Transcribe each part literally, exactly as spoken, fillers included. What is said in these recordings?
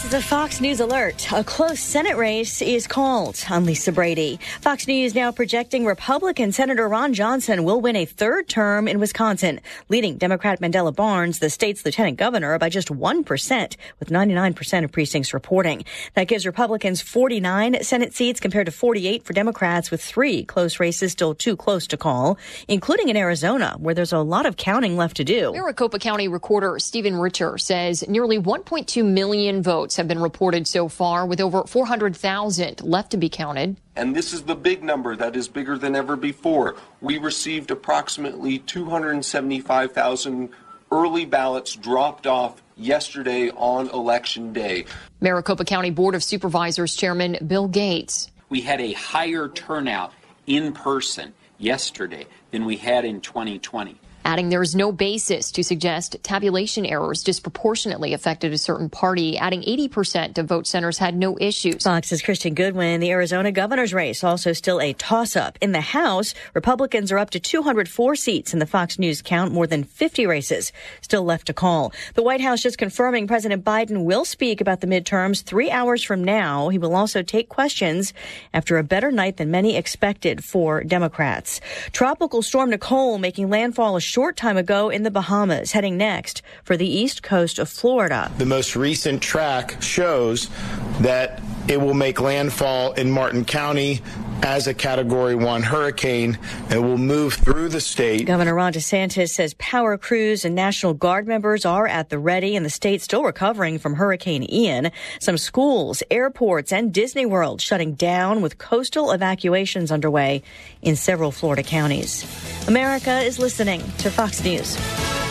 is a Fox News alert. A close Senate race is called. I'm Lisa Brady. Fox News now projecting Republican Senator Ron Johnson will win a third term in Wisconsin, leading Democrat Mandela Barnes, the state's lieutenant governor, by just one percent, with ninety-nine percent of precincts reporting. That gives Republicans forty-nine Senate seats compared to forty-eight for Democrats, with three close races still too close to call, including in Arizona, where there's a lot of counting left to do. Maricopa County Recorder Stephen Richer says nearly one point two million votes have been reported so far, with over four hundred thousand left to be counted. And this is the big number that is bigger than ever before. We received approximately two hundred seventy-five thousand early ballots dropped off yesterday on Election Day. Maricopa County Board of Supervisors Chairman Bill Gates. We had a higher turnout in person yesterday than we had in twenty twenty. Adding there is no basis to suggest tabulation errors disproportionately affected a certain party, adding eighty percent of vote centers had no issues. Fox's Kristen Goodwin. The Arizona governor's race also still a toss-up. In the House, Republicans are up to two hundred four seats in the Fox News count, more than fifty races still left to call. The White House just confirming President Biden will speak about the midterms three hours from now. He will also take questions after a better night than many expected for Democrats. Tropical storm Nicole making landfall a short time ago in the Bahamas, heading next for the east coast of Florida. The most recent track shows that it will make landfall in Martin County as a Category one hurricane and will move through the state. Governor Ron DeSantis says power crews and National Guard members are at the ready, and the state still recovering from Hurricane Ian. Some schools, airports, and Disney World shutting down, with coastal evacuations underway in several Florida counties. America is listening to Fox News.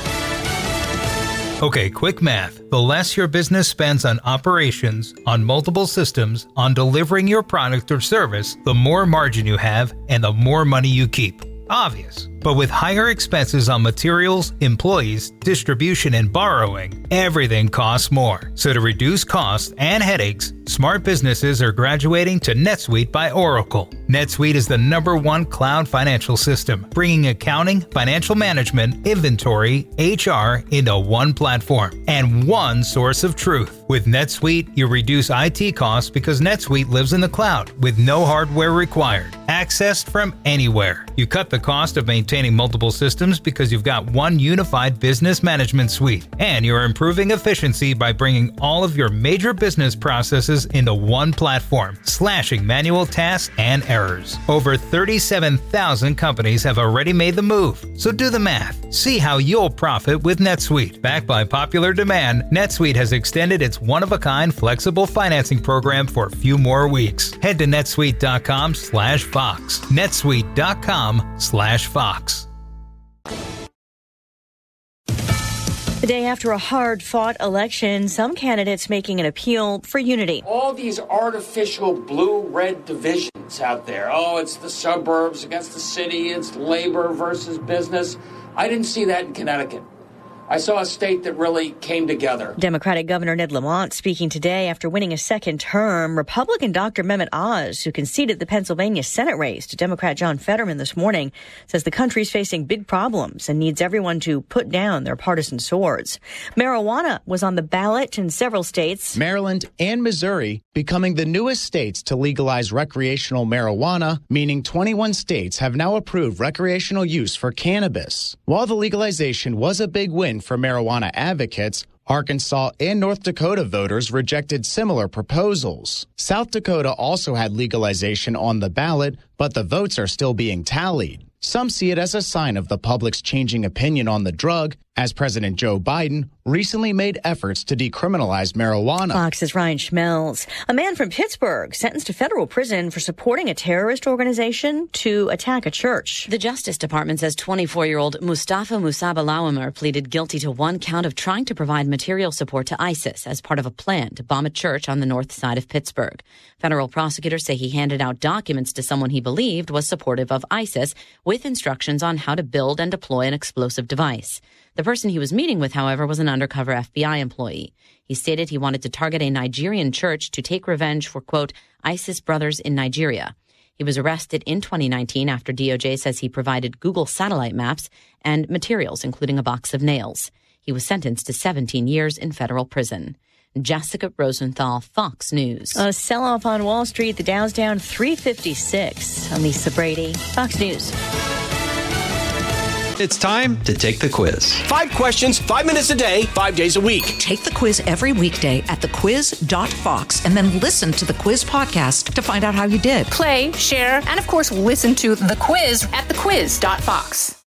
Okay, quick math. The less your business spends on operations, on multiple systems, on delivering your product or service, the more margin you have and the more money you keep. Obvious. But with higher expenses on materials, employees, distribution, and borrowing, everything costs more. So to reduce costs and headaches, smart businesses are graduating to NetSuite by Oracle. NetSuite is the number one cloud financial system, bringing accounting, financial management, inventory, H R into one platform and one source of truth. With NetSuite, you reduce I T costs because NetSuite lives in the cloud with no hardware required, accessed from anywhere. You cut the cost of maintaining multiple systems because you've got one unified business management suite, and you're improving efficiency by bringing all of your major business processes into one platform, slashing manual tasks and errors. Over thirty-seven thousand companies have already made the move, so do the math. See how you'll profit with NetSuite. Backed by popular demand, NetSuite has extended its one-of-a-kind flexible financing program for a few more weeks. Head to netsuite.com slash Fox. netsuite.com slash Fox. The day after a hard-fought election, some candidates making an appeal for unity. All these artificial blue-red divisions out there. Oh, it's the suburbs against the city. It's labor versus business. I didn't see that in Connecticut. I saw a state that really came together. Democratic Governor Ned Lamont speaking today after winning a second term. Republican Doctor Mehmet Oz, who conceded the Pennsylvania Senate race to Democrat John Fetterman this morning, says the country's facing big problems and needs everyone to put down their partisan swords. Marijuana was on the ballot in several states. Maryland and Missouri becoming the newest states to legalize recreational marijuana, meaning twenty-one states have now approved recreational use for cannabis. While the legalization was a big win for marijuana advocates, Arkansas and North Dakota voters rejected similar proposals. South Dakota also had legalization on the ballot, but the votes are still being tallied. Some see it as a sign of the public's changing opinion on the drug, as President Joe Biden recently made efforts to decriminalize marijuana. Fox's Ryan Schmelz. A man from Pittsburgh sentenced to federal prison for supporting a terrorist organization to attack a church. The Justice Department says twenty-four-year-old Mustafa Musabalawamir pleaded guilty to one count of trying to provide material support to ISIS as part of a plan to bomb a church on the north side of Pittsburgh. Federal prosecutors say he handed out documents to someone he believed was supportive of ISIS with instructions on how to build and deploy an explosive device. The person he was meeting with, however, was an undercover F B I employee. He stated he wanted to target a Nigerian church to take revenge for, quote, ISIS brothers in Nigeria. He was arrested in twenty nineteen after D O J says he provided Google satellite maps and materials, including a box of nails. He was sentenced to seventeen years in federal prison. Jessica Rosenthal, Fox News. A sell-off on Wall Street. The Dow's down three fifty-six. I'm Lisa Brady, Fox News. It's time to take the quiz. Five questions, five minutes a day, five days a week. Take the quiz every weekday at the quiz dot fox and then listen to the quiz podcast to find out how you did. Play, share, and of course, listen to The Quiz at the quiz dot fox.